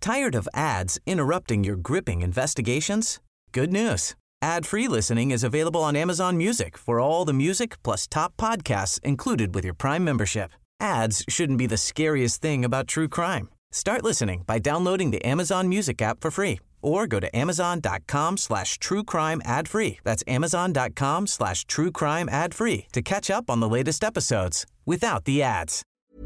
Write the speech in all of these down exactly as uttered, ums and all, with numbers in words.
Tired of ads interrupting your gripping investigations? Good news. Ad-free listening is available on Amazon Music for all the music plus top podcasts included with your Prime membership. Ads shouldn't be the scariest thing about true crime. Start listening by downloading the Amazon Music app for free or go to amazon.com slash true crime ad free. That's amazon.com slash true crime ad free to catch up on the latest episodes without the ads.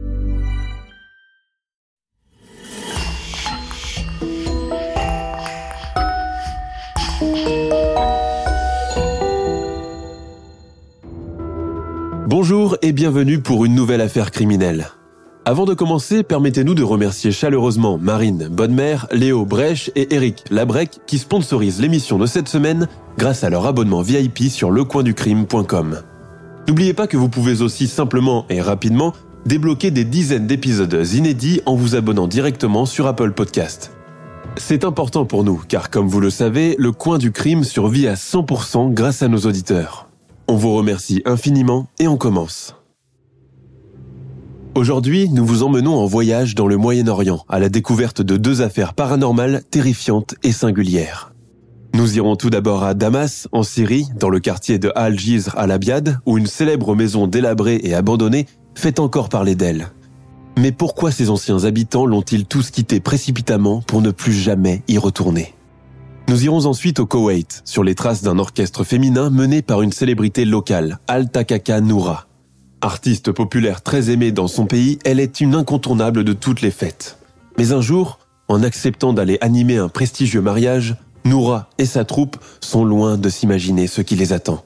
Bonjour et bienvenue pour une nouvelle affaire criminelle. Avant de commencer, permettez-nous de remercier chaleureusement Marine Bonnemère, Léo Brèche et Eric Labrec qui sponsorisent l'émission de cette semaine grâce à leur abonnement V I P sur lecoinducrime point com. N'oubliez pas que vous pouvez aussi simplement et rapidement débloquer des dizaines d'épisodes inédits en vous abonnant directement sur Apple Podcast. C'est important pour nous car comme vous le savez, le Coin du Crime survit à cent pour cent grâce à nos auditeurs. On vous remercie infiniment et on commence. Aujourd'hui, nous vous emmenons en voyage dans le Moyen-Orient à la découverte de deux affaires paranormales terrifiantes et singulières. Nous irons tout d'abord à Damas, en Syrie, dans le quartier de Al-Jizr al-Abyad, où une célèbre maison délabrée et abandonnée fait encore parler d'elle. Mais pourquoi ces anciens habitants l'ont-ils tous quitté précipitamment pour ne plus jamais y retourner ? Nous irons ensuite au Koweït, sur les traces d'un orchestre féminin mené par une célébrité locale, Al-Takaka Noura. Artiste populaire très aimée dans son pays, elle est une incontournable de toutes les fêtes. Mais un jour, en acceptant d'aller animer un prestigieux mariage, Noura et sa troupe sont loin de s'imaginer ce qui les attend.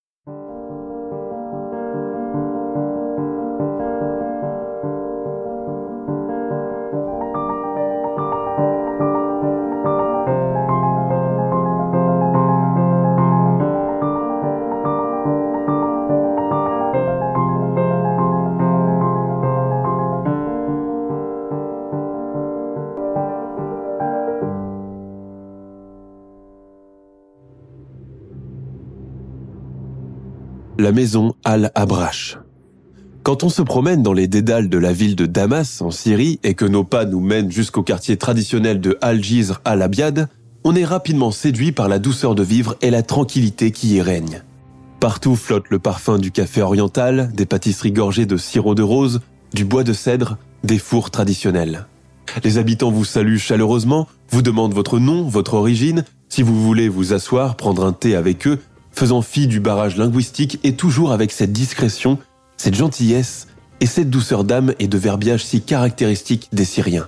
La maison Al-Abrash. Quand on se promène dans les dédales de la ville de Damas, en Syrie, et que nos pas nous mènent jusqu'au quartier traditionnel de Al-Jizr al-Abyad, on est rapidement séduit par la douceur de vivre et la tranquillité qui y règne. Partout flotte le parfum du café oriental, des pâtisseries gorgées de sirop de rose, du bois de cèdre, des fours traditionnels. Les habitants vous saluent chaleureusement, vous demandent votre nom, votre origine, si vous voulez vous asseoir, prendre un thé avec eux, faisant fi du barrage linguistique et toujours avec cette discrétion, cette gentillesse et cette douceur d'âme et de verbiage si caractéristiques des Syriens.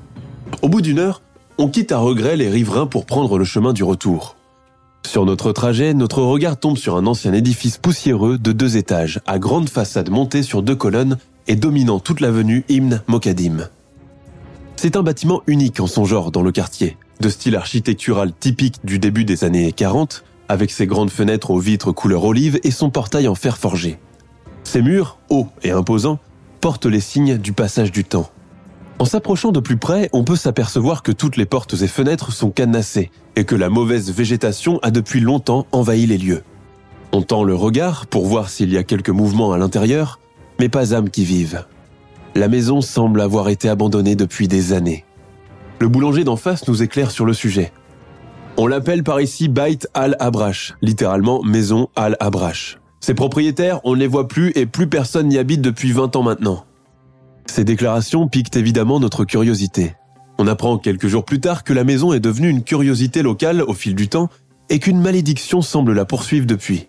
Au bout d'une heure, on quitte à regret les riverains pour prendre le chemin du retour. Sur notre trajet, notre regard tombe sur un ancien édifice poussiéreux de deux étages, à grande façade montée sur deux colonnes et dominant toute l'avenue Ibn Mokadim. C'est un bâtiment unique en son genre dans le quartier, de style architectural typique du début des années quarante, avec ses grandes fenêtres aux vitres couleur olive et son portail en fer forgé. Ses murs, hauts et imposants, portent les signes du passage du temps. En s'approchant de plus près, on peut s'apercevoir que toutes les portes et fenêtres sont cadenassées et que la mauvaise végétation a depuis longtemps envahi les lieux. On tend le regard pour voir s'il y a quelques mouvements à l'intérieur, mais pas âme qui vive. La maison semble avoir été abandonnée depuis des années. Le boulanger d'en face nous éclaire sur le sujet. On l'appelle par ici Bayt al-Abrash, littéralement maison al-Abrash. Ses propriétaires, on ne les voit plus et plus personne n'y habite depuis vingt ans maintenant. Ces déclarations piquent évidemment notre curiosité. On apprend quelques jours plus tard que la maison est devenue une curiosité locale au fil du temps et qu'une malédiction semble la poursuivre depuis.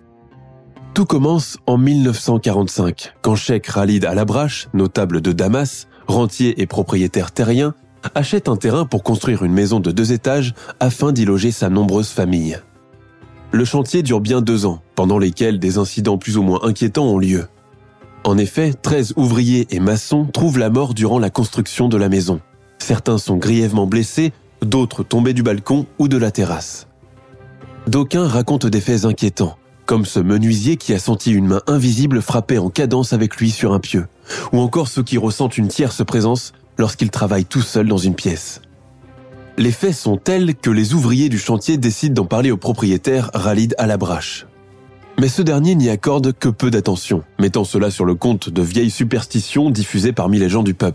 Tout commence en mille neuf cent quarante-cinq, quand Cheikh Khalid al-Abrash, notable de Damas, rentier et propriétaire terrien, achète un terrain pour construire une maison de deux étages afin d'y loger sa nombreuse famille. Le chantier dure bien deux ans, pendant lesquels des incidents plus ou moins inquiétants ont lieu. En effet, treize ouvriers et maçons trouvent la mort durant la construction de la maison. Certains sont grièvement blessés, d'autres tombés du balcon ou de la terrasse. D'aucuns racontent des faits inquiétants, comme ce menuisier qui a senti une main invisible frapper en cadence avec lui sur un pieu, ou encore ceux qui ressentent une tierce présence lorsqu'il travaille tout seul dans une pièce. Les faits sont tels que les ouvriers du chantier décident d'en parler au propriétaire Khalid al-Abrash. Mais ce dernier n'y accorde que peu d'attention, mettant cela sur le compte de vieilles superstitions diffusées parmi les gens du peuple,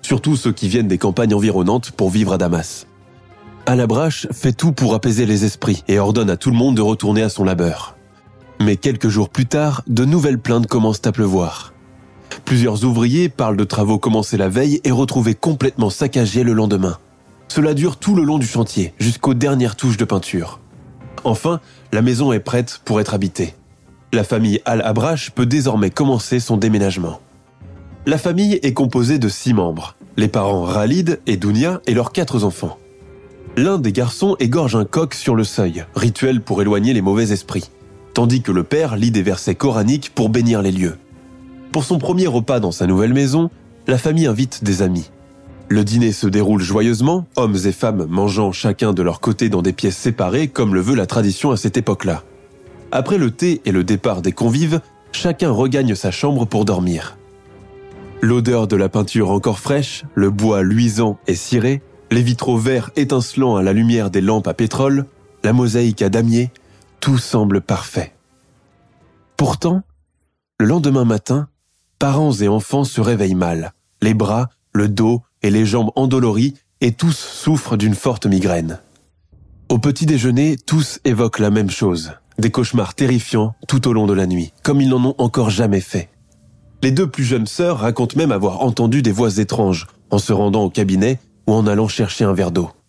surtout ceux qui viennent des campagnes environnantes pour vivre à Damas. Al-Abrash fait tout pour apaiser les esprits et ordonne à tout le monde de retourner à son labeur. Mais quelques jours plus tard, de nouvelles plaintes commencent à pleuvoir. Plusieurs ouvriers parlent de travaux commencés la veille et retrouvés complètement saccagés le lendemain. Cela dure tout le long du chantier, jusqu'aux dernières touches de peinture. Enfin, la maison est prête pour être habitée. La famille Al-Abrash peut désormais commencer son déménagement. La famille est composée de six membres, les parents Khalid et Dounia et leurs quatre enfants. L'un des garçons égorge un coq sur le seuil, rituel pour éloigner les mauvais esprits, tandis que le père lit des versets coraniques pour bénir les lieux. Pour son premier repas dans sa nouvelle maison, la famille invite des amis. Le dîner se déroule joyeusement, hommes et femmes mangeant chacun de leur côté dans des pièces séparées comme le veut la tradition à cette époque-là. Après le thé et le départ des convives, chacun regagne sa chambre pour dormir. L'odeur de la peinture encore fraîche, le bois luisant et ciré, les vitraux verts étincelant à la lumière des lampes à pétrole, la mosaïque à damier, tout semble parfait. Pourtant, le lendemain matin, parents et enfants se réveillent mal, les bras, le dos et les jambes endoloris et tous souffrent d'une forte migraine. Au petit déjeuner, tous évoquent la même chose, des cauchemars terrifiants tout au long de la nuit, comme ils n'en ont encore jamais fait. Les deux plus jeunes sœurs racontent même avoir entendu des voix étranges en se rendant au cabinet ou en allant chercher un verre d'eau.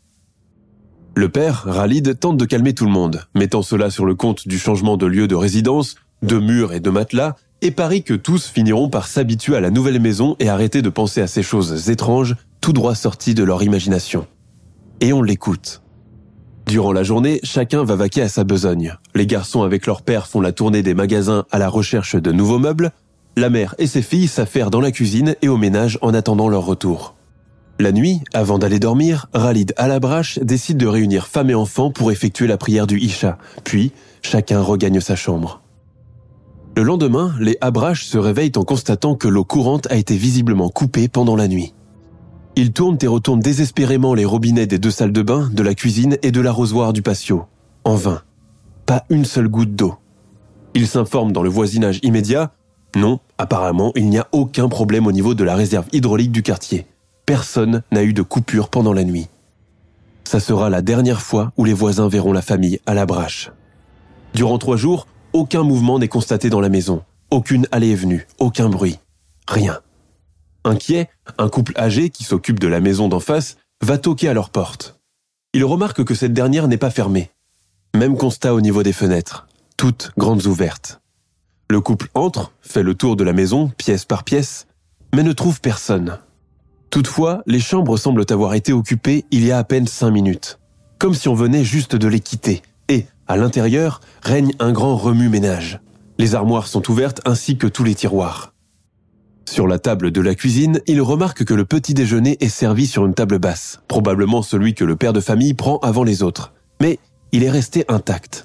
Le père, Khalid, tente de calmer tout le monde, mettant cela sur le compte du changement de lieu de résidence, de murs et de matelas, et parie que tous finiront par s'habituer à la nouvelle maison et arrêter de penser à ces choses étranges, tout droit sorties de leur imagination. Et on l'écoute. Durant la journée, chacun va vaquer à sa besogne. Les garçons avec leur père font la tournée des magasins à la recherche de nouveaux meubles, la mère et ses filles s'affairent dans la cuisine et au ménage en attendant leur retour. La nuit, avant d'aller dormir, Khalid Al-Abrash décide de réunir femmes et enfants pour effectuer la prière du Isha, puis chacun regagne sa chambre. Le lendemain, les Abrash se réveillent en constatant que l'eau courante a été visiblement coupée pendant la nuit. Ils tournent et retournent désespérément les robinets des deux salles de bain, de la cuisine et de l'arrosoir du patio. En vain. Pas une seule goutte d'eau. Ils s'informent dans le voisinage immédiat. Non, apparemment, il n'y a aucun problème au niveau de la réserve hydraulique du quartier. Personne n'a eu de coupure pendant la nuit. Ça sera la dernière fois où les voisins verront la famille Al-Abrash. Durant trois jours, aucun mouvement n'est constaté dans la maison. Aucune allée et venue, aucun bruit. Rien. Inquiet, un couple âgé qui s'occupe de la maison d'en face va toquer à leur porte. Il remarque que cette dernière n'est pas fermée. Même constat au niveau des fenêtres, toutes grandes ouvertes. Le couple entre, fait le tour de la maison, pièce par pièce, mais ne trouve personne. Toutefois, les chambres semblent avoir été occupées il y a à peine cinq minutes, comme si on venait juste de les quitter, et, à l'intérieur, règne un grand remue-ménage. Les armoires sont ouvertes ainsi que tous les tiroirs. Sur la table de la cuisine, il remarque que le petit déjeuner est servi sur une table basse, probablement celui que le père de famille prend avant les autres, mais il est resté intact.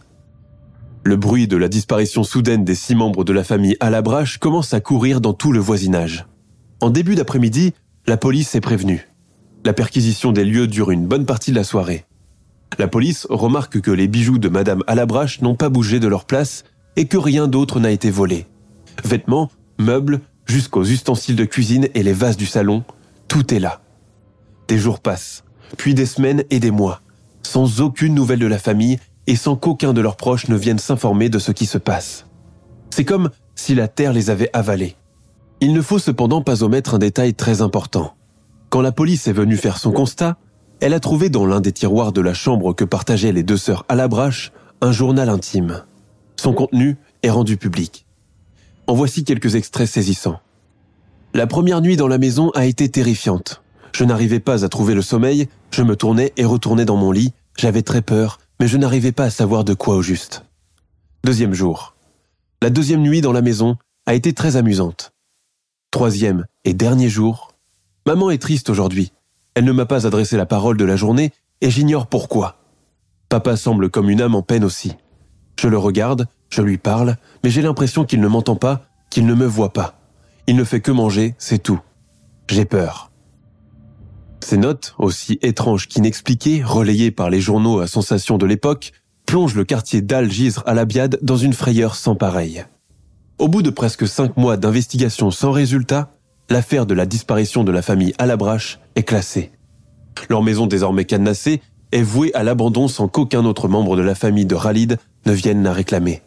Le bruit de la disparition soudaine des six membres de la famille Al-Abrash commence à courir dans tout le voisinage. En début d'après-midi, la police est prévenue. La perquisition des lieux dure une bonne partie de la soirée. La police remarque que les bijoux de Madame Al-Abrash n'ont pas bougé de leur place et que rien d'autre n'a été volé. Vêtements, meubles, jusqu'aux ustensiles de cuisine et les vases du salon, tout est là. Des jours passent, puis des semaines et des mois, sans aucune nouvelle de la famille et sans qu'aucun de leurs proches ne vienne s'informer de ce qui se passe. C'est comme si la terre les avait avalés. Il ne faut cependant pas omettre un détail très important. Quand la police est venue faire son constat, elle a trouvé dans l'un des tiroirs de la chambre que partageaient les deux sœurs Al-Abrash un journal intime. Son contenu est rendu public. En voici quelques extraits saisissants. La première nuit dans la maison a été terrifiante. Je n'arrivais pas à trouver le sommeil, je me tournais et retournais dans mon lit, j'avais très peur, mais je n'arrivais pas à savoir de quoi au juste. Deuxième jour. La deuxième nuit dans la maison a été très amusante. Troisième et dernier jour. Maman est triste aujourd'hui. Elle ne m'a pas adressé la parole de la journée et j'ignore pourquoi. Papa semble comme une âme en peine aussi. Je le regarde, je lui parle, mais j'ai l'impression qu'il ne m'entend pas, qu'il ne me voit pas. Il ne fait que manger, c'est tout. J'ai peur. Ces notes, aussi étranges qu'inexpliquées, relayées par les journaux à sensation de l'époque, plongent le quartier d'Al-Jizr al-Abiad dans une frayeur sans pareille. Au bout de presque cinq mois d'investigation sans résultat, l'affaire de la disparition de la famille Al-Abrash est classée. Leur maison désormais cadenassée est vouée à l'abandon sans qu'aucun autre membre de la famille de Khalid ne vienne la réclamer.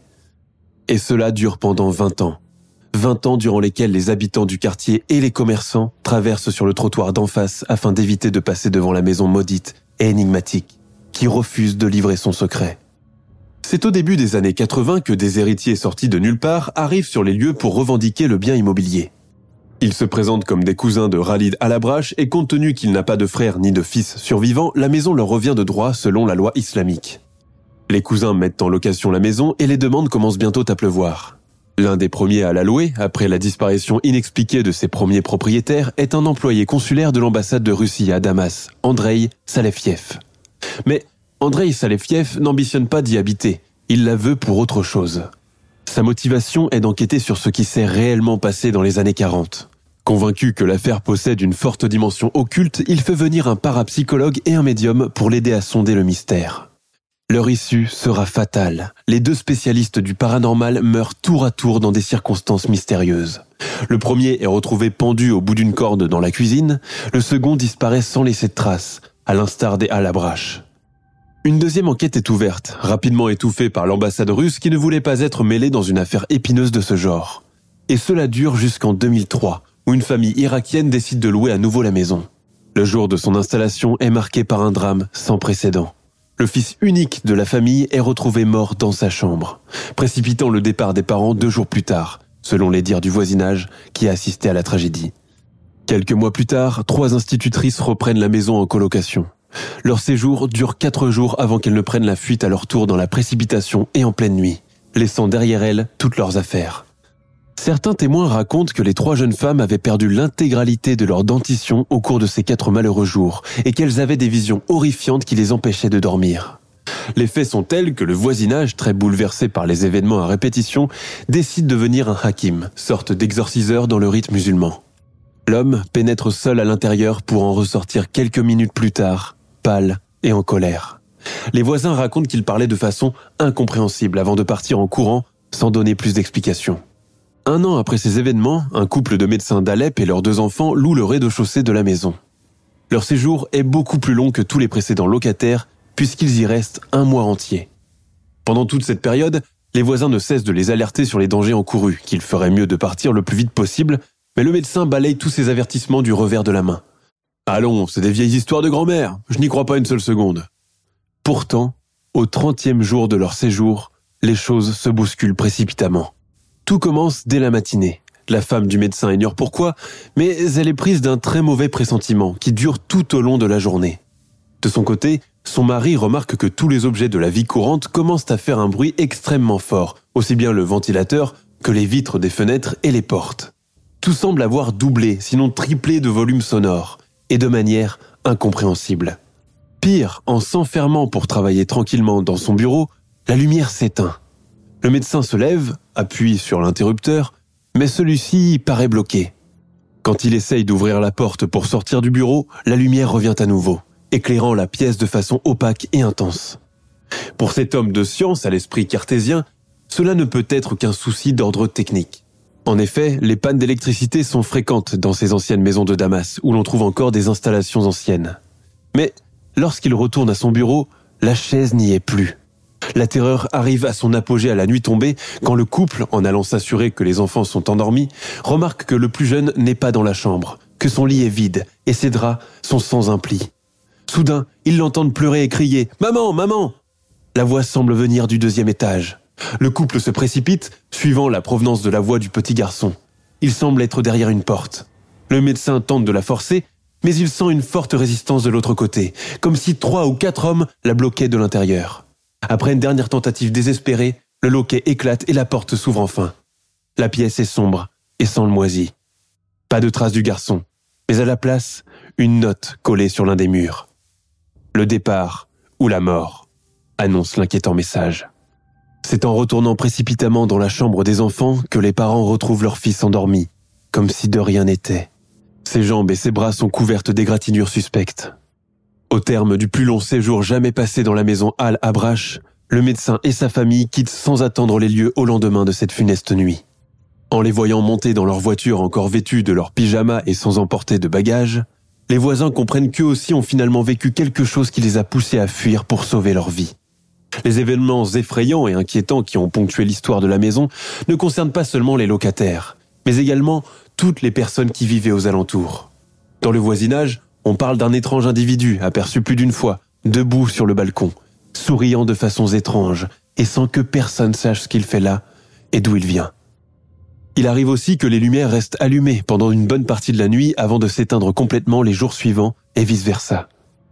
Et cela dure pendant vingt ans. vingt ans durant lesquels les habitants du quartier et les commerçants traversent sur le trottoir d'en face afin d'éviter de passer devant la maison maudite et énigmatique qui refuse de livrer son secret. C'est au début des années quatre-vingts que des héritiers sortis de nulle part arrivent sur les lieux pour revendiquer le bien immobilier. Ils se présentent comme des cousins de Khalid Al-Abrash et compte tenu qu'il n'a pas de frère ni de fils survivants, la maison leur revient de droit selon la loi islamique. Les cousins mettent en location la maison et les demandes commencent bientôt à pleuvoir. L'un des premiers à la louer, après la disparition inexpliquée de ses premiers propriétaires, est un employé consulaire de l'ambassade de Russie à Damas, Andrei Salefiev. Mais Andrei Salefiev n'ambitionne pas d'y habiter, il la veut pour autre chose. Sa motivation est d'enquêter sur ce qui s'est réellement passé dans les années quarante. Convaincu que l'affaire possède une forte dimension occulte, il fait venir un parapsychologue et un médium pour l'aider à sonder le mystère. Leur issue sera fatale. Les deux spécialistes du paranormal meurent tour à tour dans des circonstances mystérieuses. Le premier est retrouvé pendu au bout d'une corde dans la cuisine, le second disparaît sans laisser de traces, à l'instar des Al-Abrash. Une deuxième enquête est ouverte, rapidement étouffée par l'ambassade russe qui ne voulait pas être mêlée dans une affaire épineuse de ce genre. Et cela dure jusqu'en deux mille trois, où une famille irakienne décide de louer à nouveau la maison. Le jour de son installation est marqué par un drame sans précédent. Le fils unique de la famille est retrouvé mort dans sa chambre, précipitant le départ des parents deux jours plus tard, selon les dires du voisinage qui a assisté à la tragédie. Quelques mois plus tard, trois institutrices reprennent la maison en colocation. Leur séjour dure quatre jours avant qu'elles ne prennent la fuite à leur tour dans la précipitation et en pleine nuit, laissant derrière elles toutes leurs affaires. Certains témoins racontent que les trois jeunes femmes avaient perdu l'intégralité de leur dentition au cours de ces quatre malheureux jours et qu'elles avaient des visions horrifiantes qui les empêchaient de dormir. Les faits sont tels que le voisinage, très bouleversé par les événements à répétition, décide de devenir un hakim, sorte d'exorciseur dans le rite musulman. L'homme pénètre seul à l'intérieur pour en ressortir quelques minutes plus tard, pâle et en colère. Les voisins racontent qu'il parlait de façon incompréhensible avant de partir en courant sans donner plus d'explications. Un an après ces événements, un couple de médecins d'Alep et leurs deux enfants louent le rez-de-chaussée de la maison. Leur séjour est beaucoup plus long que tous les précédents locataires puisqu'ils y restent un mois entier. Pendant toute cette période, les voisins ne cessent de les alerter sur les dangers encourus, qu'il ferait mieux de partir le plus vite possible, mais le médecin balaye tous ces avertissements du revers de la main. « Allons, c'est des vieilles histoires de grand-mère, je n'y crois pas une seule seconde. » Pourtant, au trentième jour de leur séjour, les choses se bousculent précipitamment. Tout commence dès la matinée. La femme du médecin ignore pourquoi, mais elle est prise d'un très mauvais pressentiment qui dure tout au long de la journée. De son côté, son mari remarque que tous les objets de la vie courante commencent à faire un bruit extrêmement fort, aussi bien le ventilateur que les vitres des fenêtres et les portes. Tout semble avoir doublé, sinon triplé de volume sonore, et de manière incompréhensible. Pire, en s'enfermant pour travailler tranquillement dans son bureau, la lumière s'éteint. Le médecin se lève, appuie sur l'interrupteur, mais celui-ci paraît bloqué. Quand il essaye d'ouvrir la porte pour sortir du bureau, la lumière revient à nouveau, éclairant la pièce de façon opaque et intense. Pour cet homme de science à l'esprit cartésien, cela ne peut être qu'un souci d'ordre technique. En effet, les pannes d'électricité sont fréquentes dans ces anciennes maisons de Damas, où l'on trouve encore des installations anciennes. Mais lorsqu'il retourne à son bureau, la chaise n'y est plus. La terreur arrive à son apogée à la nuit tombée, quand le couple, en allant s'assurer que les enfants sont endormis, remarque que le plus jeune n'est pas dans la chambre, que son lit est vide et ses draps sont sans un pli. Soudain, ils l'entendent pleurer et crier « Maman, maman !» La voix semble venir du deuxième étage. Le couple se précipite, suivant la provenance de la voix du petit garçon. Il semble être derrière une porte. Le médecin tente de la forcer, mais il sent une forte résistance de l'autre côté, comme si trois ou quatre hommes la bloquaient de l'intérieur. Après une dernière tentative désespérée, le loquet éclate et la porte s'ouvre enfin. La pièce est sombre et sent le moisi. Pas de trace du garçon, mais à la place, une note collée sur l'un des murs. Le départ ou la mort, annonce l'inquiétant message. C'est en retournant précipitamment dans la chambre des enfants que les parents retrouvent leur fils endormi, comme si de rien n'était. Ses jambes et ses bras sont couvertes d'égratignures suspectes. Au terme du plus long séjour jamais passé dans la maison Al-Abrash, le médecin et sa famille quittent sans attendre les lieux au lendemain de cette funeste nuit. En les voyant monter dans leur voiture encore vêtus de leurs pyjamas et sans emporter de bagages, les voisins comprennent qu'eux aussi ont finalement vécu quelque chose qui les a poussés à fuir pour sauver leur vie. Les événements effrayants et inquiétants qui ont ponctué l'histoire de la maison ne concernent pas seulement les locataires, mais également toutes les personnes qui vivaient aux alentours. Dans le voisinage, on parle d'un étrange individu aperçu plus d'une fois, debout sur le balcon, souriant de façons étranges et sans que personne sache ce qu'il fait là et d'où il vient. Il arrive aussi que les lumières restent allumées pendant une bonne partie de la nuit avant de s'éteindre complètement les jours suivants et vice-versa.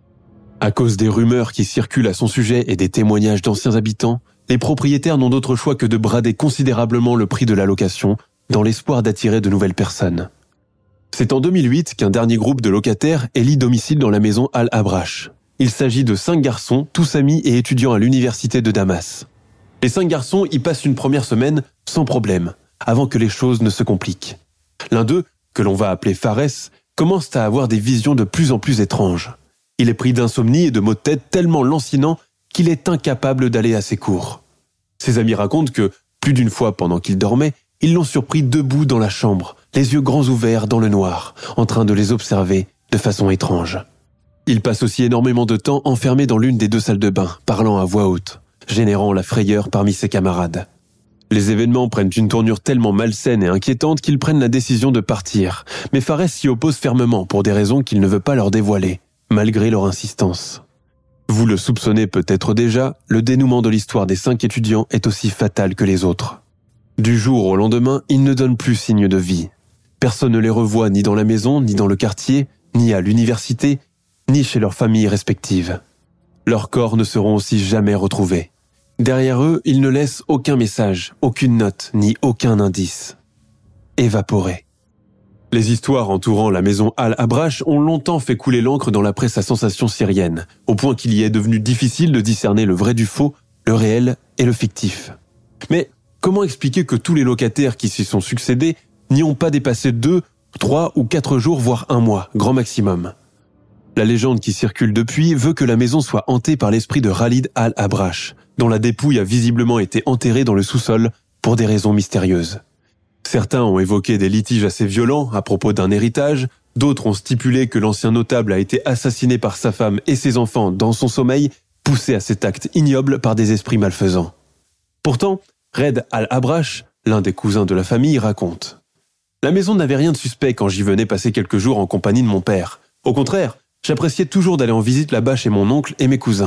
À cause des rumeurs qui circulent à son sujet et des témoignages d'anciens habitants, les propriétaires n'ont d'autre choix que de brader considérablement le prix de la location dans l'espoir d'attirer de nouvelles personnes. C'est en deux mille huit qu'un dernier groupe de locataires élit domicile dans la maison Al-Abrash. Il s'agit de cinq garçons, tous amis et étudiants à l'université de Damas. Les cinq garçons y passent une première semaine sans problème, avant que les choses ne se compliquent. L'un d'eux, que l'on va appeler Fares, commence à avoir des visions de plus en plus étranges. Il est pris d'insomnie et de maux de tête tellement lancinants qu'il est incapable d'aller à ses cours. Ses amis racontent que, plus d'une fois pendant qu'il dormait, ils l'ont surpris debout dans la chambre, les yeux grands ouverts dans le noir, en train de les observer de façon étrange. Il passe aussi énormément de temps enfermé dans l'une des deux salles de bain, parlant à voix haute, générant la frayeur parmi ses camarades. Les événements prennent une tournure tellement malsaine et inquiétante qu'ils prennent la décision de partir, mais Fares s'y oppose fermement pour des raisons qu'il ne veut pas leur dévoiler, malgré leur insistance. Vous le soupçonnez peut-être déjà, le dénouement de l'histoire des cinq étudiants est aussi fatal que les autres. Du jour au lendemain, ils ne donnent plus signe de vie. Personne ne les revoit ni dans la maison, ni dans le quartier, ni à l'université, ni chez leurs familles respectives. Leurs corps ne seront aussi jamais retrouvés. Derrière eux, ils ne laissent aucun message, aucune note, ni aucun indice. Évaporés. Les histoires entourant la maison Al-Abrash ont longtemps fait couler l'encre dans la presse à sensation syrienne, au point qu'il y est devenu difficile de discerner le vrai du faux, le réel et le fictif. Mais comment expliquer que tous les locataires qui s'y sont succédés n'y ont pas dépassé deux, trois ou quatre jours, voire un mois, grand maximum? La légende qui circule depuis veut que la maison soit hantée par l'esprit de Khalid Al-Abrash, dont la dépouille a visiblement été enterrée dans le sous-sol pour des raisons mystérieuses. Certains ont évoqué des litiges assez violents à propos d'un héritage, d'autres ont stipulé que l'ancien notable a été assassiné par sa femme et ses enfants dans son sommeil, poussé à cet acte ignoble par des esprits malfaisants. Pourtant, Red Al-Abrash, l'un des cousins de la famille, raconte « La maison n'avait rien de suspect quand j'y venais passer quelques jours en compagnie de mon père. Au contraire, j'appréciais toujours d'aller en visite là-bas chez mon oncle et mes cousins. »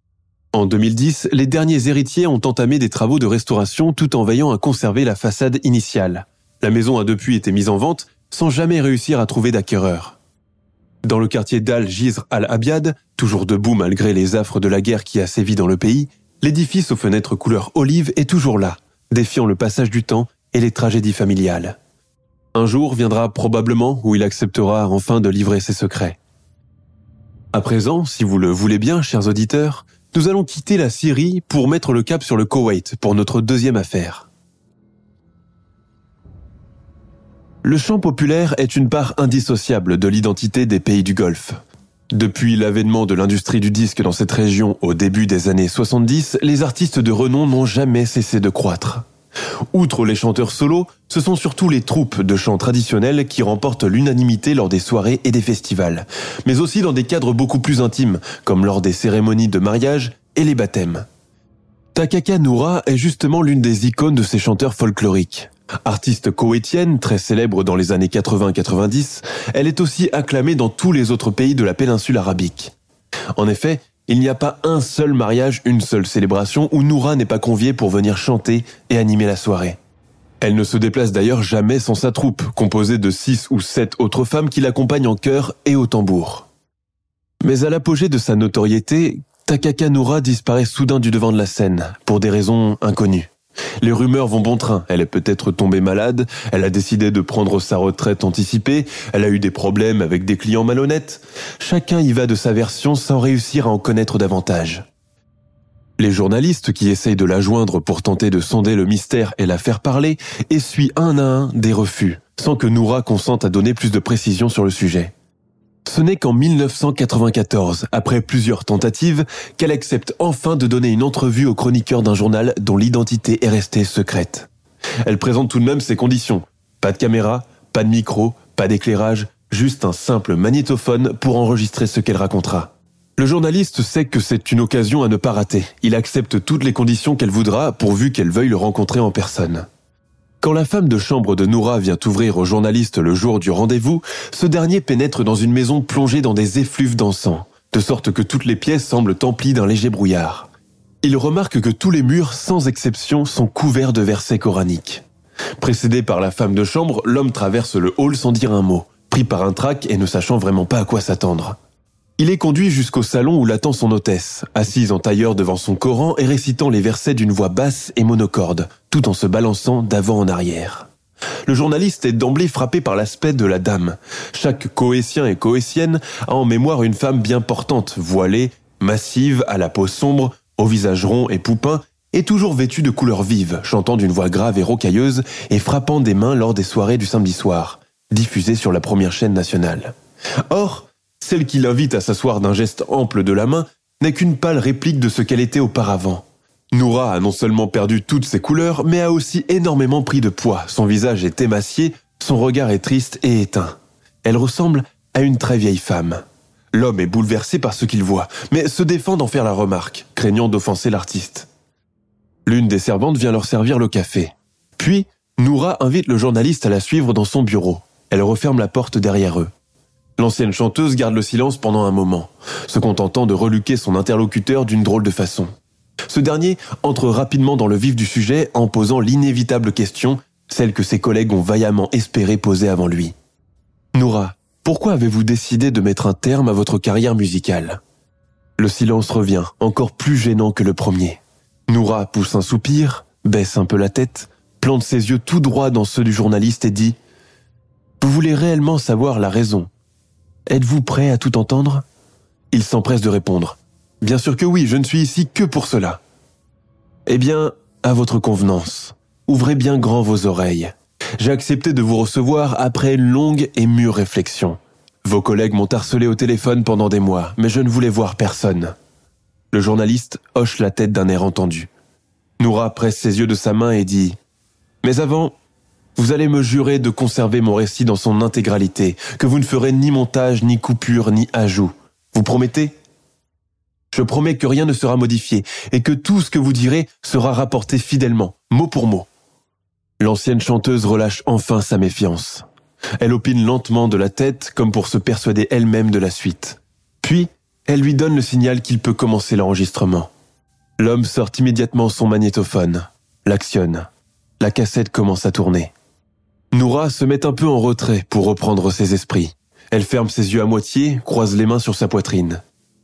En deux mille dix, les derniers héritiers ont entamé des travaux de restauration tout en veillant à conserver la façade initiale. La maison a depuis été mise en vente sans jamais réussir à trouver d'acquéreur. Dans le quartier d'Al-Jizr Al-Abiad, toujours debout malgré les affres de la guerre qui a sévi dans le pays, l'édifice aux fenêtres couleur olive est toujours là, défiant le passage du temps et les tragédies familiales. Un jour viendra probablement où il acceptera enfin de livrer ses secrets. À présent, si vous le voulez bien, chers auditeurs, nous allons quitter la Syrie pour mettre le cap sur le Koweït pour notre deuxième affaire. Le chant populaire est une part indissociable de l'identité des pays du Golfe. Depuis l'avènement de l'industrie du disque dans cette région au début des années soixante-dix, les artistes de renom n'ont jamais cessé de croître. Outre les chanteurs solos, ce sont surtout les troupes de chant traditionnels qui remportent l'unanimité lors des soirées et des festivals, mais aussi dans des cadres beaucoup plus intimes, comme lors des cérémonies de mariage et les baptêmes. Takaka Noura est justement l'une des icônes de ces chanteurs folkloriques. Artiste koweïtienne, très célèbre dans les années quatre-vingts quatre-vingt-dix, elle est aussi acclamée dans tous les autres pays de la péninsule arabique. En effet, il n'y a pas un seul mariage, une seule célébration où Noura n'est pas conviée pour venir chanter et animer la soirée. Elle ne se déplace d'ailleurs jamais sans sa troupe, composée de six ou sept autres femmes qui l'accompagnent en chœur et au tambour. Mais à l'apogée de sa notoriété, Takaka Noura disparaît soudain du devant de la scène, pour des raisons inconnues. Les rumeurs vont bon train, elle est peut-être tombée malade, elle a décidé de prendre sa retraite anticipée, elle a eu des problèmes avec des clients malhonnêtes. Chacun y va de sa version sans réussir à en connaître davantage. Les journalistes qui essayent de la joindre pour tenter de sonder le mystère et la faire parler essuient un à un des refus, sans que Noura consente à donner plus de précisions sur le sujet. Ce n'est qu'en mille neuf cent quatre-vingt-quatorze, après plusieurs tentatives, qu'elle accepte enfin de donner une entrevue au chroniqueur d'un journal dont l'identité est restée secrète. Elle présente tout de même ses conditions. Pas de caméra, pas de micro, pas d'éclairage, juste un simple magnétophone pour enregistrer ce qu'elle racontera. Le journaliste sait que c'est une occasion à ne pas rater. Il accepte toutes les conditions qu'elle voudra pourvu qu'elle veuille le rencontrer en personne. Quand la femme de chambre de Noura vient ouvrir au journaliste le jour du rendez-vous, ce dernier pénètre dans une maison plongée dans des effluves d'encens, de sorte que toutes les pièces semblent emplies d'un léger brouillard. Il remarque que tous les murs, sans exception, sont couverts de versets coraniques. Précédé par la femme de chambre, l'homme traverse le hall sans dire un mot, pris par un trac et ne sachant vraiment pas à quoi s'attendre. Il est conduit jusqu'au salon où l'attend son hôtesse, assise en tailleur devant son Coran et récitant les versets d'une voix basse et monocorde, tout en se balançant d'avant en arrière. Le journaliste est d'emblée frappé par l'aspect de la dame. Chaque Coétien et Coétienne a en mémoire une femme bien portante, voilée, massive, à la peau sombre, au visage rond et poupin, et toujours vêtue de couleurs vives, chantant d'une voix grave et rocailleuse et frappant des mains lors des soirées du samedi soir, diffusées sur la première chaîne nationale. Or, celle qui l'invite à s'asseoir d'un geste ample de la main n'est qu'une pâle réplique de ce qu'elle était auparavant. Noura a non seulement perdu toutes ses couleurs, mais a aussi énormément pris de poids. Son visage est émacié, son regard est triste et éteint. Elle ressemble à une très vieille femme. L'homme est bouleversé par ce qu'il voit, mais se défend d'en faire la remarque, craignant d'offenser l'artiste. L'une des servantes vient leur servir le café. Puis, Noura invite le journaliste à la suivre dans son bureau. Elle referme la porte derrière eux. L'ancienne chanteuse garde le silence pendant un moment, se contentant de reluquer son interlocuteur d'une drôle de façon. Ce dernier entre rapidement dans le vif du sujet en posant l'inévitable question, celle que ses collègues ont vaillamment espéré poser avant lui. « Noura, pourquoi avez-vous décidé de mettre un terme à votre carrière musicale ?» Le silence revient, encore plus gênant que le premier. Noura pousse un soupir, baisse un peu la tête, plante ses yeux tout droit dans ceux du journaliste et dit « Vous voulez réellement savoir la raison ? Êtes-vous prêt à tout entendre ?» Il s'empresse de répondre. « Bien sûr que oui, je ne suis ici que pour cela. » Eh bien, à votre convenance, ouvrez bien grand vos oreilles. J'ai accepté de vous recevoir après une longue et mûre réflexion. Vos collègues m'ont harcelé au téléphone pendant des mois, mais je ne voulais voir personne. Le journaliste hoche la tête d'un air entendu. Noura presse ses yeux de sa main et dit « Mais avant, vous allez me jurer de conserver mon récit dans son intégralité, que vous ne ferez ni montage, ni coupure, ni ajout. Vous promettez ? Je promets que rien ne sera modifié et que tout ce que vous direz sera rapporté fidèlement, mot pour mot. » L'ancienne chanteuse relâche enfin sa méfiance. Elle opine lentement de la tête comme pour se persuader elle-même de la suite. Puis, elle lui donne le signal qu'il peut commencer l'enregistrement. L'homme sort immédiatement son magnétophone, l'actionne. La cassette commence à tourner. Noura se met un peu en retrait pour reprendre ses esprits. Elle ferme ses yeux à moitié, croise les mains sur sa poitrine.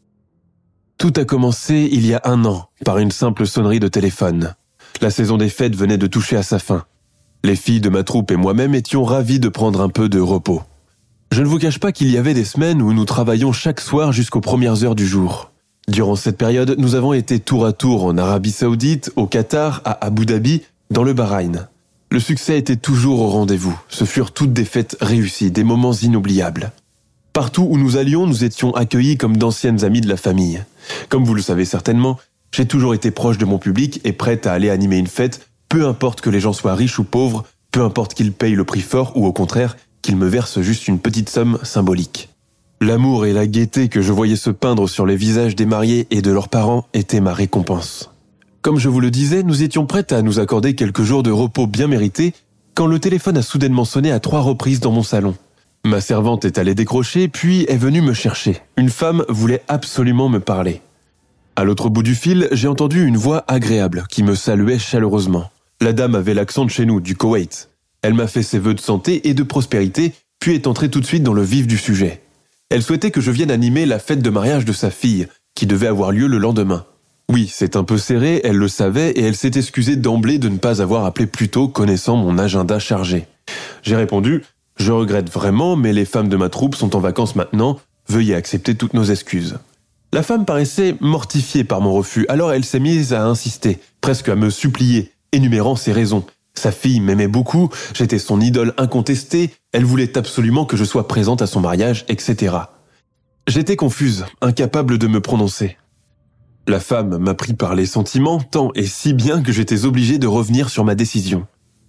Tout a commencé il y a un an, par une simple sonnerie de téléphone. La saison des fêtes venait de toucher à sa fin. Les filles de ma troupe et moi-même étions ravis de prendre un peu de repos. Je ne vous cache pas qu'il y avait des semaines où nous travaillions chaque soir jusqu'aux premières heures du jour. Durant cette période, nous avons été tour à tour en Arabie Saoudite, au Qatar, à Abu Dhabi, dans le Bahreïn. Le succès était toujours au rendez-vous. Ce furent toutes des fêtes réussies, des moments inoubliables. Partout où nous allions, nous étions accueillis comme d'anciennes amies de la famille. Comme vous le savez certainement, j'ai toujours été proche de mon public et prête à aller animer une fête, peu importe que les gens soient riches ou pauvres, peu importe qu'ils payent le prix fort ou au contraire, qu'ils me versent juste une petite somme symbolique. L'amour et la gaieté que je voyais se peindre sur les visages des mariés et de leurs parents étaient ma récompense. Comme je vous le disais, nous étions prêtes à nous accorder quelques jours de repos bien mérités quand le téléphone a soudainement sonné à trois reprises dans mon salon. Ma servante est allée décrocher, puis est venue me chercher. Une femme voulait absolument me parler. À l'autre bout du fil, j'ai entendu une voix agréable qui me saluait chaleureusement. La dame avait l'accent de chez nous, du Koweït. Elle m'a fait ses vœux de santé et de prospérité, puis est entrée tout de suite dans le vif du sujet. Elle souhaitait que je vienne animer la fête de mariage de sa fille, qui devait avoir lieu le lendemain. Oui, c'est un peu serré, elle le savait, et elle s'est excusée d'emblée de ne pas avoir appelé plus tôt, connaissant mon agenda chargé. J'ai répondu « Je regrette vraiment, mais les femmes de ma troupe sont en vacances maintenant, veuillez accepter toutes nos excuses. » La femme paraissait mortifiée par mon refus, alors elle s'est mise à insister, presque à me supplier, énumérant ses raisons. Sa fille m'aimait beaucoup, j'étais son idole incontestée, elle voulait absolument que je sois présente à son mariage, et cetera. J'étais confuse, incapable de me prononcer. La femme m'a pris par les sentiments, tant et si bien que j'étais obligé de revenir sur ma décision.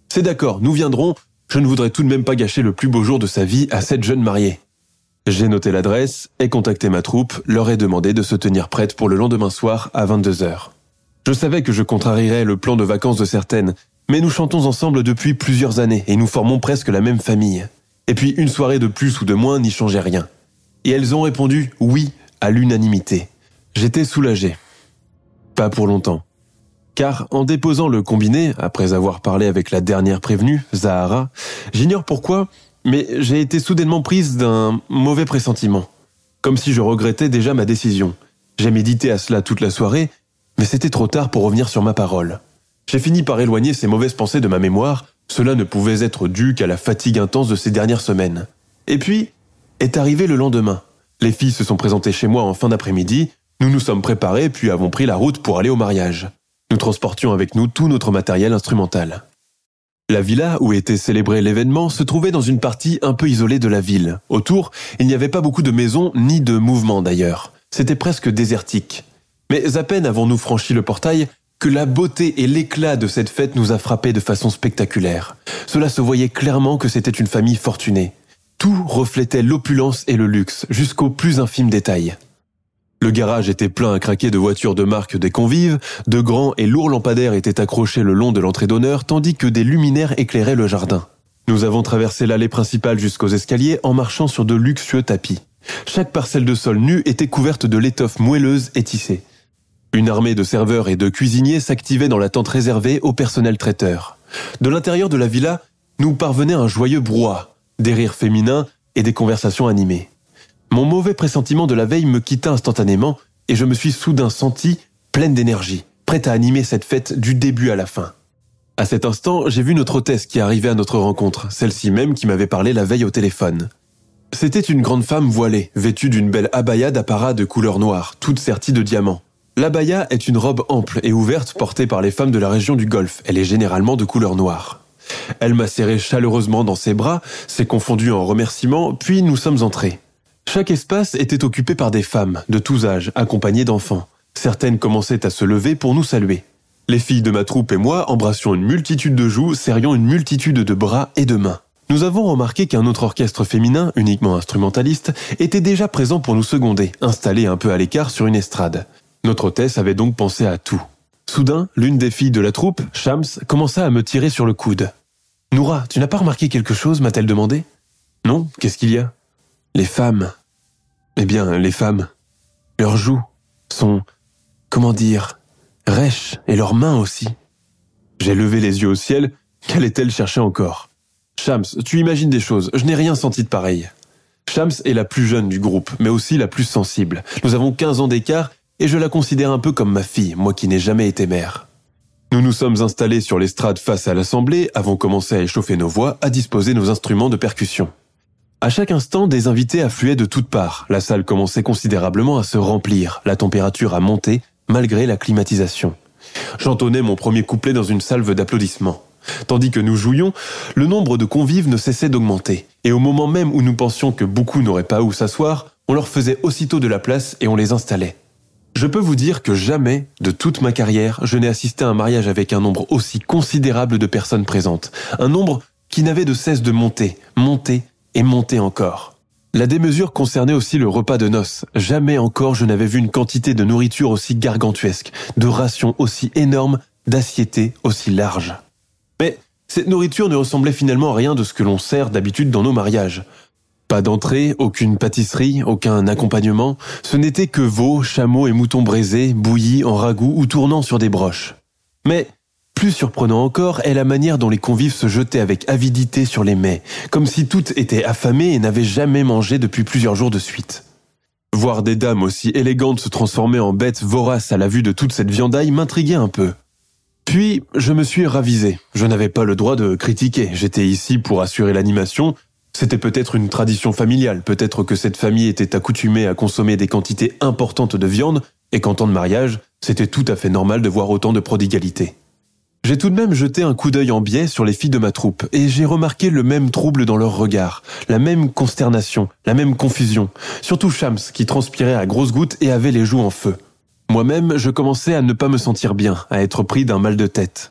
C'est d'accord, nous viendrons, je ne voudrais tout de même pas gâcher le plus beau jour de sa vie à cette jeune mariée. » J'ai noté l'adresse et contacté ma troupe, leur ai demandé de se tenir prête pour le lendemain soir à vingt-deux heures. Je savais que je contrarierais le plan de vacances de certaines, mais nous chantons ensemble depuis plusieurs années et nous formons presque la même famille. Et puis une soirée de plus ou de moins n'y changeait rien. Et elles ont répondu oui à l'unanimité. J'étais soulagé. Pas pour longtemps. Car en déposant le combiné, après avoir parlé avec la dernière prévenue, Zahara, j'ignore pourquoi, mais j'ai été soudainement prise d'un mauvais pressentiment. Comme si je regrettais déjà ma décision. J'ai médité à cela toute la soirée, mais c'était trop tard pour revenir sur ma parole. J'ai fini par éloigner ces mauvaises pensées de ma mémoire, cela ne pouvait être dû qu'à la fatigue intense de ces dernières semaines. Et puis, est arrivé le lendemain. Les filles se sont présentées chez moi en fin d'après-midi, nous nous sommes préparés puis avons pris la route pour aller au mariage. Nous transportions avec nous tout notre matériel instrumental. La villa où était célébré l'événement se trouvait dans une partie un peu isolée de la ville. Autour, il n'y avait pas beaucoup de maisons ni de mouvements d'ailleurs. C'était presque désertique. Mais à peine avons-nous franchi le portail que la beauté et l'éclat de cette fête nous a frappés de façon spectaculaire. Cela se voyait clairement que c'était une famille fortunée. Tout reflétait l'opulence et le luxe, jusqu'aux plus infimes détails. Le garage était plein à craquer de voitures de marque des convives, de grands et lourds lampadaires étaient accrochés le long de l'entrée d'honneur, tandis que des luminaires éclairaient le jardin. Nous avons traversé l'allée principale jusqu'aux escaliers en marchant sur de luxueux tapis. Chaque parcelle de sol nu était couverte de l'étoffe moelleuse et tissée. Une armée de serveurs et de cuisiniers s'activait dans la tente réservée au personnel traiteur. De l'intérieur de la villa, nous parvenait un joyeux brouhaha, des rires féminins et des conversations animées. Mon mauvais pressentiment de la veille me quitta instantanément et je me suis soudain senti pleine d'énergie, prête à animer cette fête du début à la fin. À cet instant, j'ai vu notre hôtesse qui arrivait à notre rencontre, celle-ci même qui m'avait parlé la veille au téléphone. C'était une grande femme voilée, vêtue d'une belle abaya d'apparat de couleur noire, toute sertie de diamants. L'abaya est une robe ample et ouverte portée par les femmes de la région du Golfe. Elle est généralement de couleur noire. Elle m'a serré chaleureusement dans ses bras, s'est confondue en remerciements, puis nous sommes entrés. Chaque espace était occupé par des femmes, de tous âges, accompagnées d'enfants. Certaines commençaient à se lever pour nous saluer. Les filles de ma troupe et moi embrassions une multitude de joues, serrions une multitude de bras et de mains. Nous avons remarqué qu'un autre orchestre féminin, uniquement instrumentaliste, était déjà présent pour nous seconder, installé un peu à l'écart sur une estrade. Notre hôtesse avait donc pensé à tout. Soudain, l'une des filles de la troupe, Shams, commença à me tirer sur le coude. « Noura, tu n'as pas remarqué quelque chose ?» m'a-t-elle demandé. « Non, qu'est-ce qu'il y a ?»« Les femmes. Eh bien, les femmes. Leurs joues sont, comment dire, rêches et leurs mains aussi. » J'ai levé les yeux au ciel. Qu'allait-elle chercher encore ? « Shams, tu imagines des choses, je n'ai rien senti de pareil. » Shams est la plus jeune du groupe, mais aussi la plus sensible. Nous avons quinze ans d'écart et je la considère un peu comme ma fille, moi qui n'ai jamais été mère. Nous nous sommes installés sur l'estrade face à l'assemblée, avons commencé à échauffer nos voix, à disposer nos instruments de percussion. À chaque instant, des invités affluaient de toutes parts. La salle commençait considérablement à se remplir, la température a monté, malgré la climatisation. J'entonnais mon premier couplet dans une salve d'applaudissements. Tandis que nous jouions, le nombre de convives ne cessait d'augmenter. Et au moment même où nous pensions que beaucoup n'auraient pas où s'asseoir, on leur faisait aussitôt de la place et on les installait. Je peux vous dire que jamais, de toute ma carrière, je n'ai assisté à un mariage avec un nombre aussi considérable de personnes présentes. Un nombre qui n'avait de cesse de monter, monter et monter encore. La démesure concernait aussi le repas de noces. Jamais encore je n'avais vu une quantité de nourriture aussi gargantuesque, de rations aussi énormes, d'assiettées aussi larges. Mais cette nourriture ne ressemblait finalement à rien de ce que l'on sert d'habitude dans nos mariages. Pas d'entrée, aucune pâtisserie, aucun accompagnement, ce n'était que veaux, chameaux et moutons braisés, bouillis en ragoût ou tournant sur des broches. Mais, plus surprenant encore, est la manière dont les convives se jetaient avec avidité sur les mets, comme si toutes étaient affamées et n'avaient jamais mangé depuis plusieurs jours de suite. Voir des dames aussi élégantes se transformer en bêtes voraces à la vue de toute cette viandaille m'intriguait un peu. Puis, je me suis ravisé. Je n'avais pas le droit de critiquer. J'étais ici pour assurer l'animation. C'était peut-être une tradition familiale, peut-être que cette famille était accoutumée à consommer des quantités importantes de viande et qu'en temps de mariage, c'était tout à fait normal de voir autant de prodigalité. J'ai tout de même jeté un coup d'œil en biais sur les filles de ma troupe et j'ai remarqué le même trouble dans leurs regards, la même consternation, la même confusion, surtout Shams qui transpirait à grosses gouttes et avait les joues en feu. Moi-même, je commençais à ne pas me sentir bien, à être pris d'un mal de tête.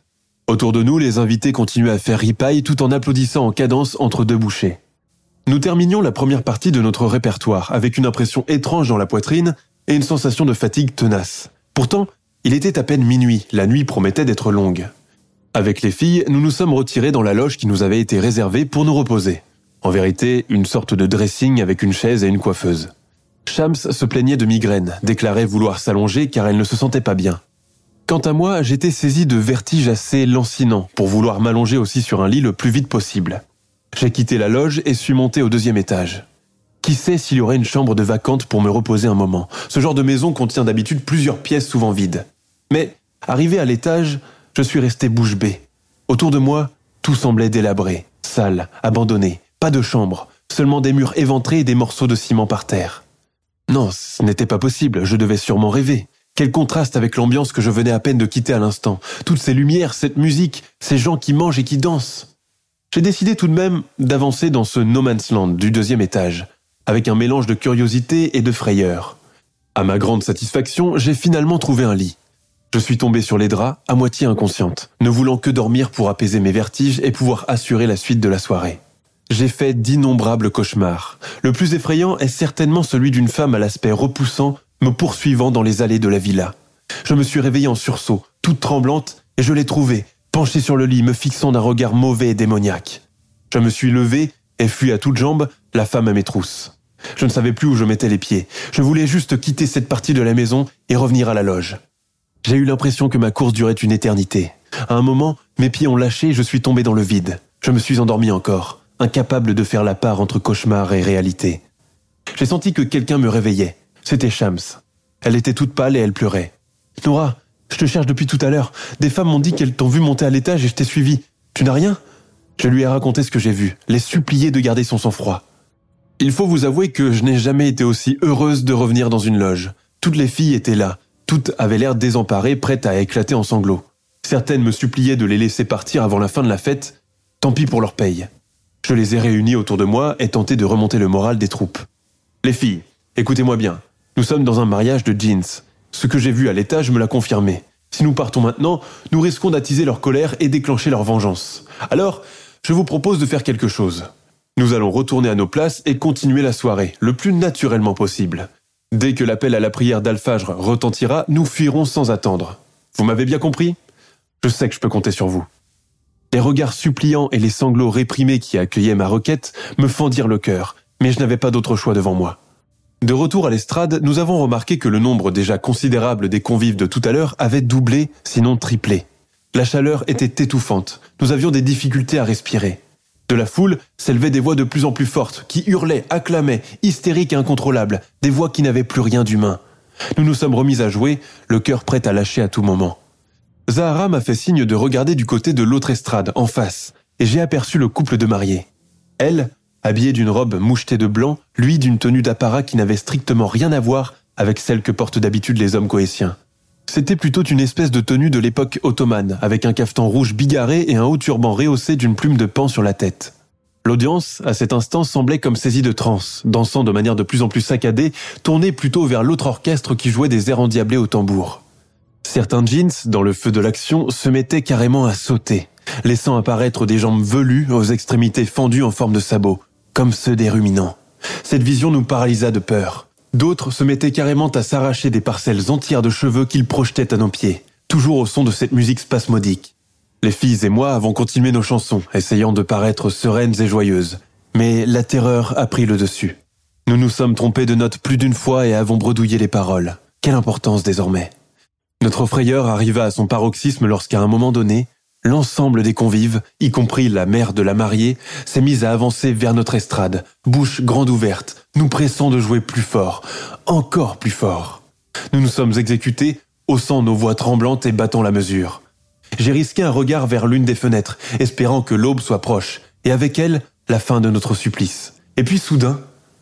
Autour de nous, les invités continuaient à faire ripaille tout en applaudissant en cadence entre deux bouchées. Nous terminions la première partie de notre répertoire avec une impression étrange dans la poitrine et une sensation de fatigue tenace. Pourtant, il était à peine minuit, la nuit promettait d'être longue. Avec les filles, nous nous sommes retirés dans la loge qui nous avait été réservée pour nous reposer. En vérité, une sorte de dressing avec une chaise et une coiffeuse. Shams se plaignait de migraine, déclarait vouloir s'allonger car elle ne se sentait pas bien. Quant à moi, j'étais saisi de vertiges assez lancinants pour vouloir m'allonger aussi sur un lit le plus vite possible. J'ai quitté la loge et suis monté au deuxième étage. Qui sait s'il y aurait une chambre de vacante pour me reposer un moment. Ce genre de maison contient d'habitude plusieurs pièces souvent vides. Mais, arrivé à l'étage, je suis resté bouche bée. Autour de moi, tout semblait délabré, sale, abandonné. Pas de chambre, seulement des murs éventrés et des morceaux de ciment par terre. Non, ce n'était pas possible, je devais sûrement rêver. Quel contraste avec l'ambiance que je venais à peine de quitter à l'instant. Toutes ces lumières, cette musique, ces gens qui mangent et qui dansent. J'ai décidé tout de même d'avancer dans ce no man's land du deuxième étage, avec un mélange de curiosité et de frayeur. À ma grande satisfaction, j'ai finalement trouvé un lit. Je suis tombé sur les draps, à moitié inconsciente, ne voulant que dormir pour apaiser mes vertiges et pouvoir assurer la suite de la soirée. J'ai fait d'innombrables cauchemars. Le plus effrayant est certainement celui d'une femme à l'aspect repoussant me poursuivant dans les allées de la villa. Je me suis réveillé en sursaut, toute tremblante, et je l'ai trouvée, penchée sur le lit, me fixant d'un regard mauvais et démoniaque. Je me suis levé et fui à toutes jambes, la femme à mes trousses. Je ne savais plus où je mettais les pieds. Je voulais juste quitter cette partie de la maison et revenir à la loge. J'ai eu l'impression que ma course durait une éternité. À un moment, mes pieds ont lâché et je suis tombé dans le vide. Je me suis endormi encore, incapable de faire la part entre cauchemar et réalité. J'ai senti que quelqu'un me réveillait. C'était Shams. Elle était toute pâle et elle pleurait. « Nora, je te cherche depuis tout à l'heure. Des femmes m'ont dit qu'elles t'ont vu monter à l'étage et je t'ai suivi. Tu n'as rien ?» Je lui ai raconté ce que j'ai vu, les supplier de garder son sang-froid. Il faut vous avouer que je n'ai jamais été aussi heureuse de revenir dans une loge. Toutes les filles étaient là. Toutes avaient l'air désemparées, prêtes à éclater en sanglots. Certaines me suppliaient de les laisser partir avant la fin de la fête. Tant pis pour leur paye. Je les ai réunies autour de moi et tenté de remonter le moral des troupes. Les filles, écoutez-moi bien. Nous sommes dans un mariage de jeans. Ce que j'ai vu à l'étage me l'a confirmé. Si nous partons maintenant, nous risquons d'attiser leur colère et déclencher leur vengeance. Alors, je vous propose de faire quelque chose. Nous allons retourner à nos places et continuer la soirée, le plus naturellement possible. Dès que l'appel à la prière d'Al-Fajr retentira, nous fuirons sans attendre. Vous m'avez bien compris ? Je sais que je peux compter sur vous. Les regards suppliants et les sanglots réprimés qui accueillaient ma requête me fendirent le cœur, mais je n'avais pas d'autre choix devant moi. De retour à l'estrade, nous avons remarqué que le nombre déjà considérable des convives de tout à l'heure avait doublé, sinon triplé. La chaleur était étouffante, nous avions des difficultés à respirer. De la foule s'élevaient des voix de plus en plus fortes, qui hurlaient, acclamaient, hystériques et incontrôlables, des voix qui n'avaient plus rien d'humain. Nous nous sommes remis à jouer, le cœur prêt à lâcher à tout moment. Zahara m'a fait signe de regarder du côté de l'autre estrade, en face, et j'ai aperçu le couple de mariés. Elle, habillée d'une robe mouchetée de blanc, lui d'une tenue d'apparat qui n'avait strictement rien à voir avec celle que portent d'habitude les hommes coétiens. C'était plutôt une espèce de tenue de l'époque ottomane, avec un cafetan rouge bigarré et un haut turban rehaussé d'une plume de paon sur la tête. L'audience, à cet instant, semblait comme saisie de transe, dansant de manière de plus en plus saccadée, tournée plutôt vers l'autre orchestre qui jouait des airs endiablés au tambour. Certains jeans, dans le feu de l'action, se mettaient carrément à sauter, laissant apparaître des jambes velues aux extrémités fendues en forme de sabots, comme ceux des ruminants. Cette vision nous paralysa de peur. D'autres se mettaient carrément à s'arracher des parcelles entières de cheveux qu'ils projetaient à nos pieds, toujours au son de cette musique spasmodique. Les filles et moi avons continué nos chansons, essayant de paraître sereines et joyeuses. Mais la terreur a pris le dessus. Nous nous sommes trompés de notes plus d'une fois et avons bredouillé les paroles. Quelle importance désormais ? Notre frayeur arriva à son paroxysme lorsqu'à un moment donné, l'ensemble des convives, y compris la mère de la mariée, s'est mise à avancer vers notre estrade, bouche grande ouverte, nous pressant de jouer plus fort, encore plus fort. Nous nous sommes exécutés, haussant nos voix tremblantes et battant la mesure. J'ai risqué un regard vers l'une des fenêtres, espérant que l'aube soit proche, et avec elle, la fin de notre supplice. Et puis soudain,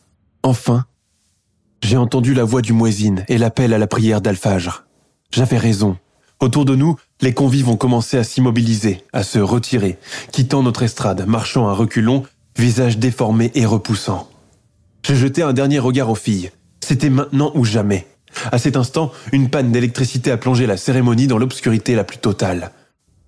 enfin, j'ai entendu la voix du muezzin et l'appel à la prière d'Al-Fajr. J'avais raison. Autour de nous, les convives ont commencé à s'immobiliser, à se retirer, quittant notre estrade, marchant à reculons, visage déformé et repoussant. J'ai jeté un dernier regard aux filles. C'était maintenant ou jamais. À cet instant, une panne d'électricité a plongé la cérémonie dans l'obscurité la plus totale.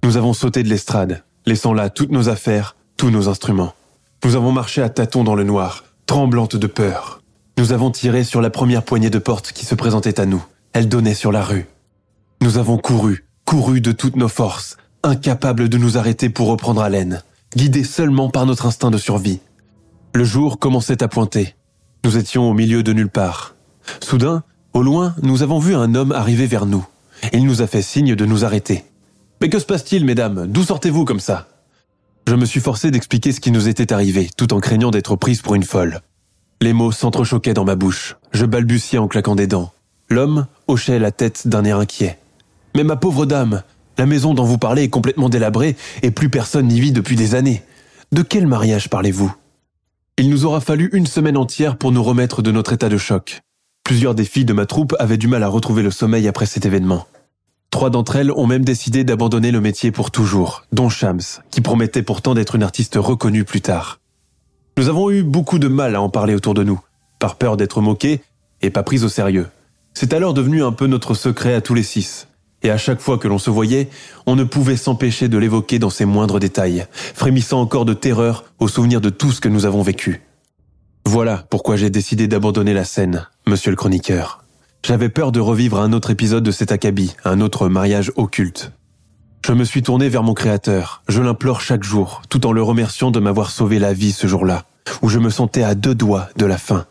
Nous avons sauté de l'estrade, laissant là toutes nos affaires, tous nos instruments. Nous avons marché à tâtons dans le noir, tremblantes de peur. Nous avons tiré sur la première poignée de porte qui se présentait à nous. Elle donnait sur la rue. Nous avons couru, couru de toutes nos forces, incapables de nous arrêter pour reprendre haleine, guidés seulement par notre instinct de survie. Le jour commençait à pointer. Nous étions au milieu de nulle part. Soudain, au loin, nous avons vu un homme arriver vers nous. Il nous a fait signe de nous arrêter. « Mais que se passe-t-il, mesdames ? D'où sortez-vous comme ça ?» Je me suis forcé d'expliquer ce qui nous était arrivé, tout en craignant d'être prise pour une folle. Les mots s'entrechoquaient dans ma bouche. Je balbutiais en claquant des dents. L'homme hochait la tête d'un air inquiet. « Mais ma pauvre dame, la maison dont vous parlez est complètement délabrée et plus personne n'y vit depuis des années. De quel mariage parlez-vous ?» Il nous aura fallu une semaine entière pour nous remettre de notre état de choc. Plusieurs des filles de ma troupe avaient du mal à retrouver le sommeil après cet événement. Trois d'entre elles ont même décidé d'abandonner le métier pour toujours, dont Shams, qui promettait pourtant d'être une artiste reconnue plus tard. Nous avons eu beaucoup de mal à en parler autour de nous, par peur d'être moqués et pas pris au sérieux. C'est alors devenu un peu notre secret à tous les six. Et à chaque fois que l'on se voyait, on ne pouvait s'empêcher de l'évoquer dans ses moindres détails, frémissant encore de terreur au souvenir de tout ce que nous avons vécu. Voilà pourquoi j'ai décidé d'abandonner la scène, monsieur le chroniqueur. J'avais peur de revivre un autre épisode de cet acabit, un autre mariage occulte. Je me suis tourné vers mon créateur, je l'implore chaque jour, tout en le remerciant de m'avoir sauvé la vie ce jour-là, où je me sentais à deux doigts de la fin.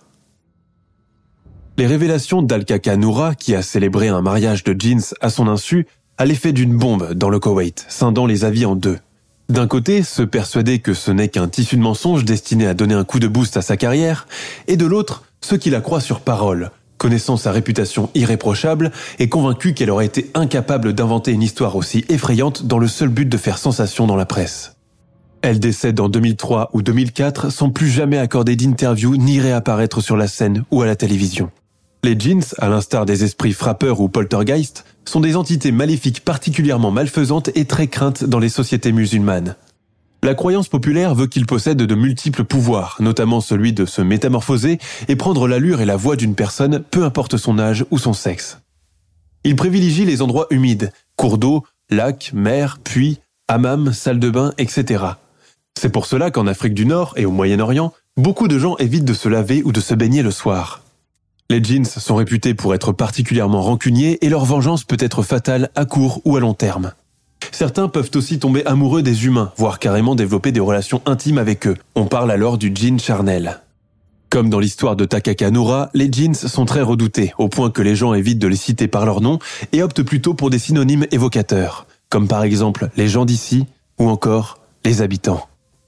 Les révélations d'Al-Kaka Noura, qui a célébré un mariage de jeans à son insu, a l'effet d'une bombe dans le Koweït, scindant les avis en deux. D'un côté, ceux persuadés que ce n'est qu'un tissu de mensonges destiné à donner un coup de boost à sa carrière, et de l'autre, ceux qui la croient sur parole, connaissant sa réputation irréprochable et convaincus qu'elle aurait été incapable d'inventer une histoire aussi effrayante dans le seul but de faire sensation dans la presse. Elle décède en deux mille trois ou deux mille quatre sans plus jamais accorder d'interview ni réapparaître sur la scène ou à la télévision. Les djinns, à l'instar des esprits frappeurs ou poltergeist, sont des entités maléfiques particulièrement malfaisantes et très craintes dans les sociétés musulmanes. La croyance populaire veut qu'ils possèdent de multiples pouvoirs, notamment celui de se métamorphoser et prendre l'allure et la voix d'une personne, peu importe son âge ou son sexe. Ils privilégient les endroits humides, cours d'eau, lacs, mers, puits, hammams, salles de bain, et cetera. C'est pour cela qu'en Afrique du Nord et au Moyen-Orient, beaucoup de gens évitent de se laver ou de se baigner le soir. Les djinns sont réputés pour être particulièrement rancuniers et leur vengeance peut être fatale à court ou à long terme. Certains peuvent aussi tomber amoureux des humains, voire carrément développer des relations intimes avec eux. On parle alors du djinn charnel. Comme dans l'histoire de Takaka Noura, les djinns sont très redoutés, au point que les gens évitent de les citer par leur nom et optent plutôt pour des synonymes évocateurs, comme par exemple les gens d'ici ou encore les habitants.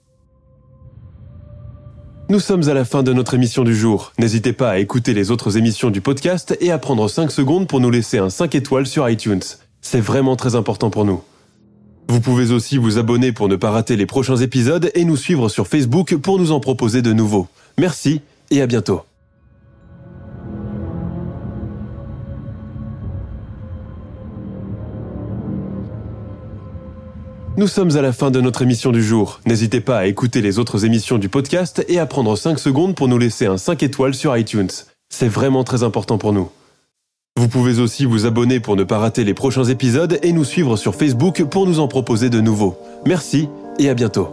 Nous sommes à la fin de notre émission du jour. N'hésitez pas à écouter les autres émissions du podcast et à prendre cinq secondes pour nous laisser un cinq étoiles sur iTunes. C'est vraiment très important pour nous. Vous pouvez aussi vous abonner pour ne pas rater les prochains épisodes et nous suivre sur Facebook pour nous en proposer de nouveaux. Merci et à bientôt. Nous sommes à la fin de notre émission du jour. N'hésitez pas à écouter les autres émissions du podcast et à prendre cinq secondes pour nous laisser un cinq étoiles sur iTunes. C'est vraiment très important pour nous. Vous pouvez aussi vous abonner pour ne pas rater les prochains épisodes et nous suivre sur Facebook pour nous en proposer de nouveaux. Merci et à bientôt.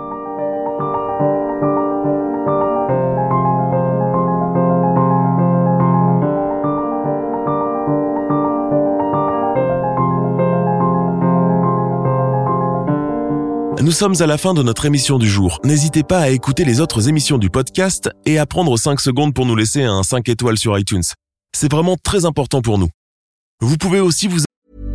Nous sommes à la fin de notre émission du jour. N'hésitez pas à écouter les autres émissions du podcast et à prendre cinq secondes pour nous laisser un cinq étoiles sur iTunes. C'est vraiment très important pour nous. Vous pouvez aussi vous...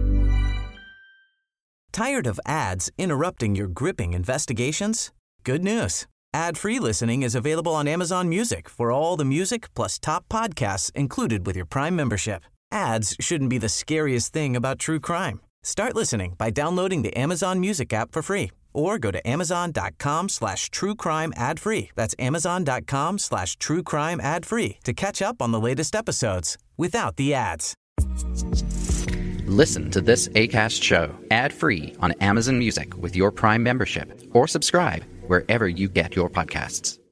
Tired of ads interrupting your gripping investigations? Good news. Ad-free listening is available on Amazon Music for all the music plus top podcasts included with your Prime membership. Ads shouldn't be the scariest thing about true crime. Start listening by downloading the Amazon Music app for free or go to amazon.com slash true crime ad free. That's amazon.com slash true crime ad free to catch up on the latest episodes without the ads. Listen to this Acast show ad-free on Amazon Music with your Prime membership or subscribe wherever you get your podcasts.